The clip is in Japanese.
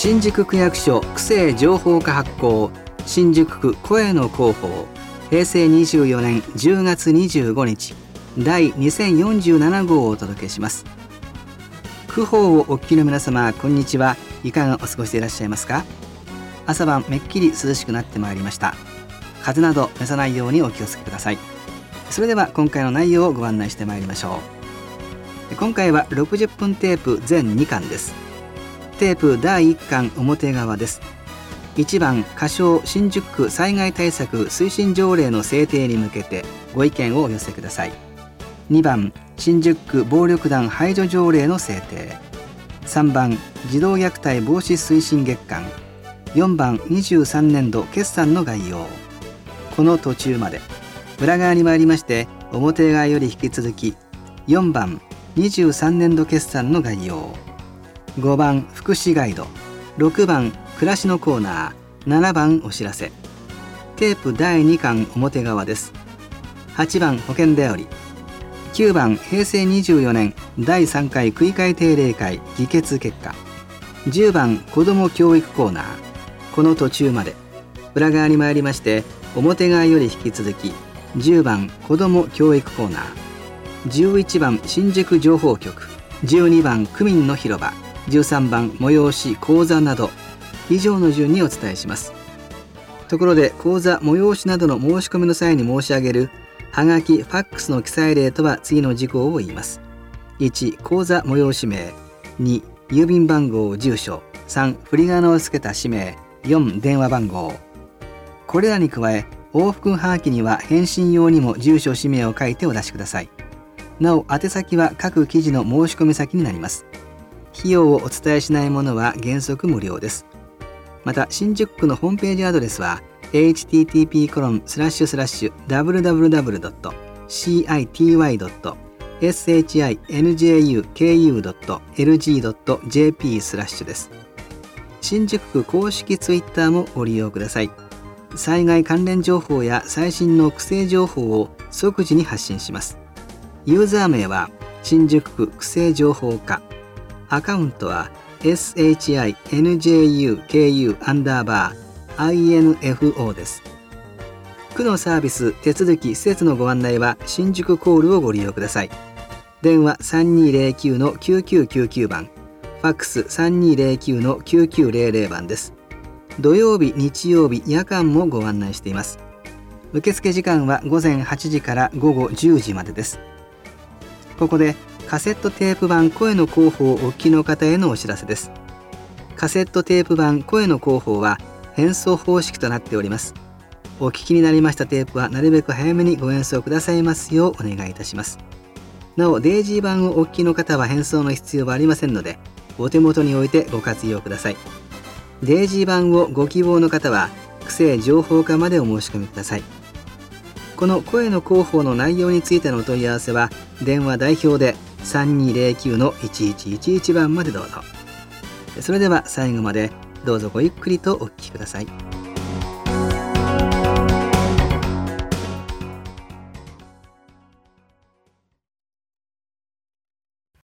新宿区役所区政情報課発行新宿区声の広報平成24年10月25日第2047号をお届けします。区報をお聞きの皆様、こんにちは。いかがお過ごしでいらっしゃいますか？朝晩めっきり涼しくなってまいりました。風邪など召さないようにお気をつけください。それでは今回の内容をご案内してまいりましょう。今回は60分テープ全2巻です。テープ第1巻表側です。1番仮称新宿区災害対策推進条例の制定に向けてご意見をお寄せください。2番新宿区暴力団排除条例の制定。3番児童虐待防止推進月間。4番23年度決算の概要。この途中まで。裏側に参りまして表側より引き続き4番23年度決算の概要。5番福祉ガイド。6番暮らしのコーナー。7番お知らせ。テープ第2巻表側です。8番保険だより。9番平成24年第3回区議会定例会議決結果。10番子ども教育コーナー。この途中まで。裏側に参りまして表側より引き続き10番子ども教育コーナー。11番新宿情報局。12番区民の広場。13番催し講座など以上の順にお伝えします。ところで講座催しなどの申し込みの際に申し上げるはがきファックスの記載例とは次の事項を言います。1講座催し名。2郵便番号住所。3振り仮名をつけた氏名。4電話番号。これらに加え往復はがきには返信用にも住所氏名を書いてお出しください。なお宛先は各記事の申し込み先になります。費用をお伝えしないものは原則無料です。また新宿区のホームページアドレスは http://www.city.shinjuku.lg.jp/ です。新宿区公式ツイッターもご利用ください。災害関連情報や最新の区政情報を即時に発信します。ユーザー名は新宿区区政情報課。アカウントは SHINJUKU_INFO です。区のサービス、手続き、施設のご案内は新宿コールをご利用ください。電話 3209-9999 番、ファックス 3209-9900 番です。土曜日、日曜日、夜間もご案内しています。受付時間は午前8時から午後10時までです。ここでカセットテープ版声の広報をお聞きの方へのお知らせです。カセットテープ版声の広報は変奏方式となっております。お聞きになりましたテープはなるべく早めにご演奏くださいますようお願いいたします。なおデイジー版をお聞きの方は変奏の必要はありませんのでお手元に置いてご活用ください。デイジー版をご希望の方は区政情報課までお申し込みください。この声の広報の内容についてのお問い合わせは電話代表で3209-1111番までどうぞ。それでは最後までどうぞごゆっくりとお聞きください。